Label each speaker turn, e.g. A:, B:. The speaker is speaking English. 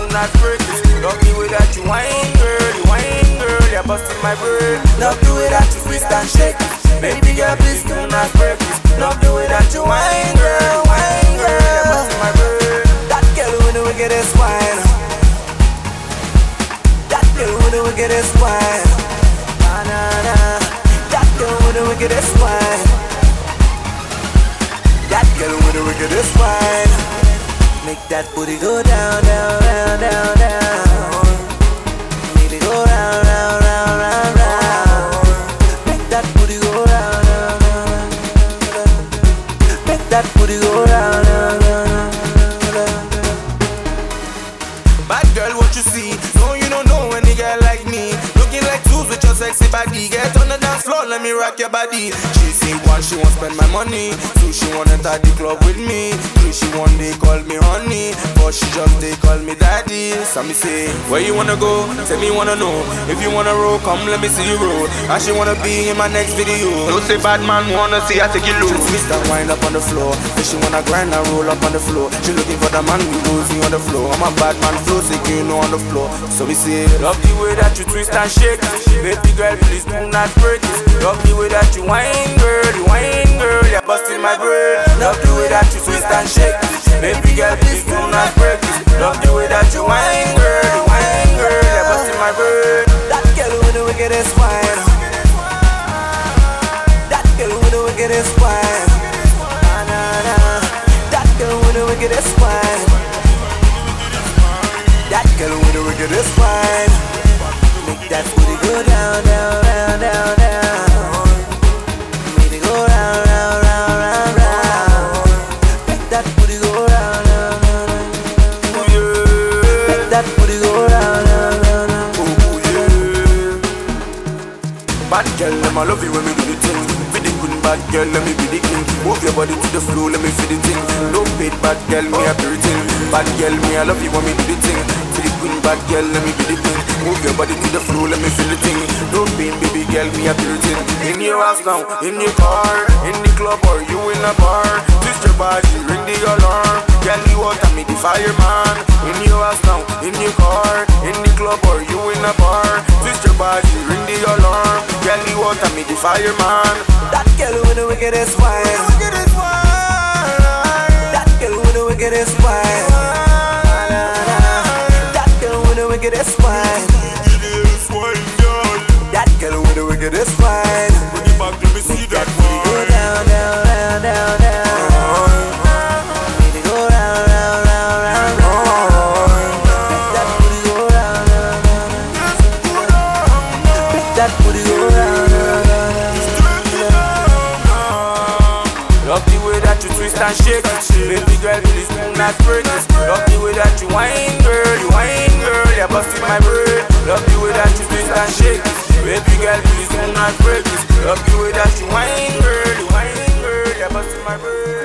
A: not break this. Love the way that you whine, girl, you're busting my brain. Love the way that you twist and shake it. Baby girl, please do not break this. Love the way that you whine, girl, you're busting my brain. That girl with the wickedest wine. That girl with the wickedest wine. Na na na. That girl with the wickedest wine. That girl with the wickedest wine. Make that booty go down, down, down, down, down. Make it go round, round, round, round, round. Make that booty go round, round, round, round. Make that booty go round, round, round, round. Bad girl, what you see? No, you don't know any girl like me. Looking like tools with your sexy body. Get on the dance floor, let me rock your body. She say one, she won't spend my money. Two, she wanna enter the club with me. Three, she one day call me honey. Four, she just they call me daddy. So me say, where you wanna go? Tell me wanna know. If you wanna roll, come let me see you roll. And she wanna be in my next video. Don't say bad man wanna see I take it low. She twist and wind up on the floor. Then she wanna grind and roll up on the floor. She looking for the man who moves me on the floor. I'm a bad man, flow sick, you know, on the floor. So we say, love the way that you twist and shake it. Baby girl, please do not break it. Love the way that you whine, girl, you're busting my brain. Love the way that you twist and shake it. Baby girl, please do not break it. Love the way that you whine, girl, you're busting my brain. That girl with the wickedest wine. That girl with the wickedest wine. Na na na. That girl with the wickedest wine. That girl with the wickedest wine. Make that booty go down, down, down, down, down. Make it go round, round, round, round, round. Make that booty go round, round, round, round. Make that booty go round, round, round, round. Oh yeah. Bad girl, let me love you when we do the thing. With the good bad girl, let me be the king. Move your body to the floor, let me feel the thing. Don't pay bad girl, me a everything. Bad girl, me I love you when we do the thing. For the queen, bad girl, let me be the king. Move your body to the floor, let me feel the thing. Don't pain, baby girl, me a everything. In your house now, in your car, in the club or you in a bar. Twist your body, ring the alarm. Girl, you out and me the fireman. In your house now, in your car, in the club or you in a bar. Twist your body, ring the alarm. Girl, you out and me the fireman. That girl with the wickedest wine. That girl with the wickedest wine. That girl with the wickedest wine. That girl with the wickedest wine. Make that booty go down, down, down, down, down. Make it go round, round, round, round, round. Make that booty go round, round, round. Make that booty go round, round, round. Love the way that you twist and shake it. Baby girl, please do not break it. Love the way that you whine, girl, you're busting my brain. Love the way that you twist and shake it. Baby girl, please do not break it. Love the way that you whine, girl, you're busting my brain.